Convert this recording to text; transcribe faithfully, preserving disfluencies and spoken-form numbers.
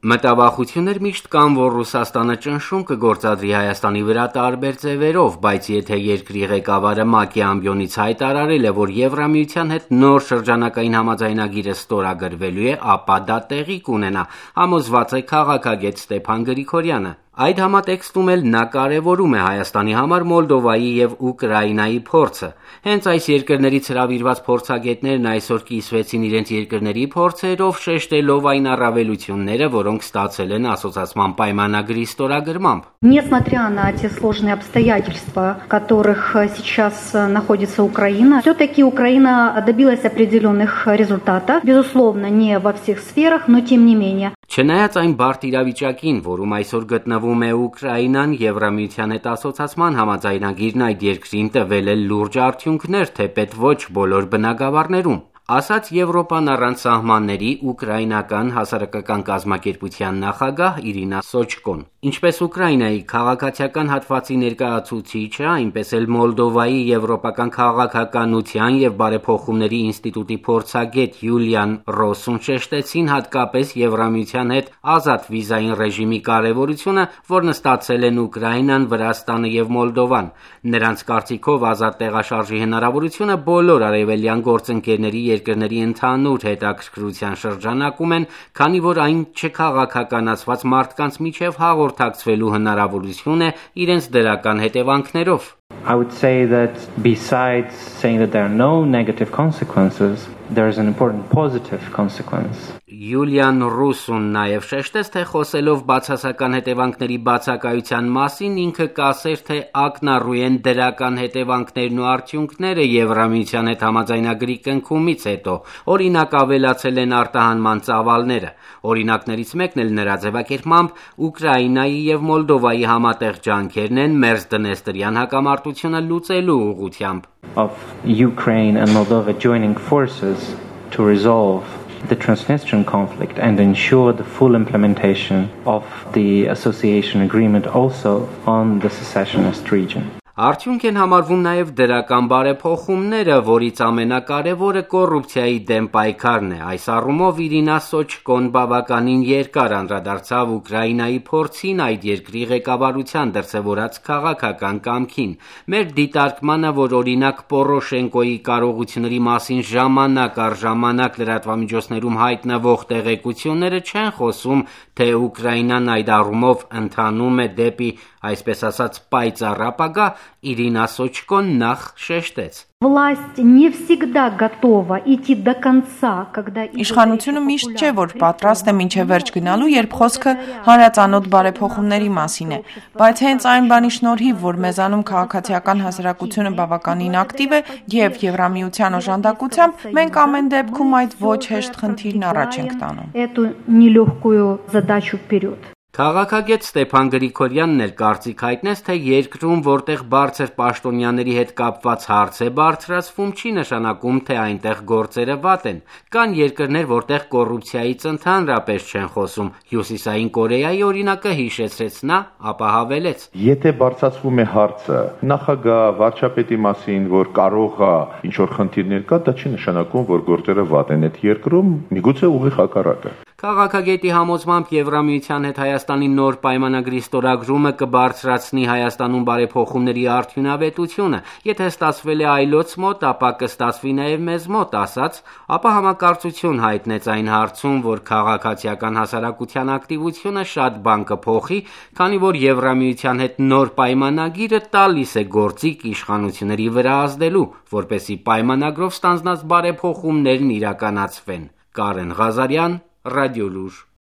Մտավախություններ միշտ կան, որ Ռուսաստանը ճնշում կգործադրի Հայաստանի վրա տարբեր ձևերով, բայց եթե երկրի ղեկավարը ՄԱԿ-ի ամբիոնից հայտարարել է, որ Եվրամիության հետ նոր շրջանակային համաձայնագիրը ստորագրվելու է, ապա դա տեղի կունենա, համոզված է քաղաքագետ Ստեփան Գրիգորյանը։ Այդ համատեքստում էլ նա կարևորում է Հայաստանի համար Մոլդովայի եւ Ուկրաինայի փորձը։ Հենց այս երկրներից հրավիրված փորձագետներն այսօր կիսվեցին իրենց երկրների փորձերով, շեշտելով այն առավելությունները, որոնք ստացել են ասոցիացման պայմանագրի ստորագրմամբ։ Несмотря на те сложные обстоятельства, в которых сейчас находится Украина, все-таки Украина добилась определенных результатов, безусловно, не во всех сферах, но тем не менее. Չնայած այն բարդ իրավիճակին, որում այսօր գտնվում է Ուկրաինան, Եվրամիության հետ ասոցիացման համաձայնագիրն այդ երկրին տվել է լուրջ արդյունքներ, թեպետ ոչ բոլոր բնագավառներում։ Ասաց Եվրոպան առանց սահմանների ուկրաինական հասարակական կազմակերպության նախագահ Իրինա Սոչկոն։ Ինչպես Ուկրաինայի քաղաքացիական հատվածի ներկայացուցիչը, այնպես էլ Մոլդովայի եվրոպական քաղաքականության եւ բարեփոխումների ինստիտուտի փորձագետ Յուլիան Ռոսուն շեշտեցին հատկապես Եվրամիության հետ ազատ վիզային ռեժիմի կարևորությունը, որն ստացել են Ուկրաինան, Վրաստանը եւ Մոլդովան։ Նրանց կարծիքով ազատ տեղաշարժի հնարավորությունը բոլոր արևելյան գործընկերների երկրների ընդհանուր հետաքրքրության շրջանակում են, քանի որ այն չքաղաքականացված մարդկանց միջև հաղորդակցվելու հնարավորություն է իրենց դրական հետևանքներով։ I would say that besides saying that there are no negative consequences, there is an important positive consequence. Յուլիան Ռուսուն նաև շեշտեց, թե խոսելով բացասական հետևանքների բացակայության մասին, ինքը կասեր, թե ակնառու են դրական հետևանքներն ու արդյունքները Եվրամիության հետ համաձայնագրի կնքումից հետո, օրինակ ավելացել են արտահանման ծավալները։ Օրինակներից մեկն էլ նրա ձևակերպմամբ Ուկրաինայի եւ Մոլդովայի համատեղ ջանքերն են մերձդնեստրյան հակամարտությունը լուծելու ուղղությամբ։ Of Ukraine and Moldova joining forces to resolve the Transnistrian conflict and ensure the full implementation of the association agreement also on the secessionist region. Արդյունք են համարվում նաև դրական բարեփոխումները, որից ամենակարևորը կոռուպցիայի դեմ պայքարն է։ Այս առումով Իրինա Սոչկոն բավականին երկար անդրադարձավ Ուկրաինայի փորձին այդ երկրի ղեկավարության դրսևորած քաղաքական կամքին։ Մեր դիտարկմանը, որ օրինակ Պորոշենկոյի կարողությունների մասին ժամանակ առ ժամանակ լրատվամիջոցներում հայտնվող տեղեկությունները չեն խոսում, թե Ուկրաինան այդ առումով ընթանում է դեպի, այսպես ասած, պայծառ ապագա, Իրինա Սոչկոն նախ շեշտեց. Власть не всегда готова идти до конца, когда Իշխանությունը միշտ չէ, որ պատրաստ է մինչև վերջ գնալու, երբ խոսքը հանրածանոթ բարեփոխումների մասին է, բայց հենց այն բանի շնորհիվ, որ մեզանում քաղաքացիական հասարակությունը բավականին ակտիվ է եւ Եվրամիության օժանդակությամբ, մենք ամեն դեպքում այդ ոչ հեշտ խնդիրն առաջ ենք տանում։ Эту нелегкую задачу вперед. Քաղաքագետ Ստեփան Գրիգորյանն էլ կարծիք հայտնեց, թե երկրում, որտեղ բարձր պաշտոնյաների հետ կապված հարց է բարձրացվում, չի նշանակում, թե այնտեղ գործերը վատ են։ Կան երկրներ, որտեղ կոռուպցիայից ընդհանրապես չեն խոսում։ Հյուսիսային Կորեայի օրինակը հիշեցրեց նա, ապա հավելեց. Եթե բարձրացվում է հարցը նախագահ, վարչապետի մասին, որ կարող է ինչ-որ խնդիրներ կա, դա չի նշանակում, որ գործերը վատ են։ Այդ երկրում միգուցե ուղիղ հակառակը։ Քաղաքագետի համոզմամբ Եվրամիության հետ Հայաստանի նոր պայմանագրի ստորագրումը կբարձրացնի Հայաստանում բարեփոխումների արդյունավետությունը։ Եթե ստացվել է այլոց մոտ, ապա կստացվի նաև մեզ մոտ, ասաց, ապա համակարծություն հայտնեց այն հարցում, որ քաղաքացիական հասարակության ակտիվությունը շատ բան կփոխի, քանի որ Եվրամիության հետ նոր պայմանագիրը տալիս է գործիք իշխանությունների վրա ազդելու, որպեսզի պայմանագրով ստանձնած բարեփոխումներն իրականացվեն։ Կարեն Ղազարյան, Ռադիոլուր։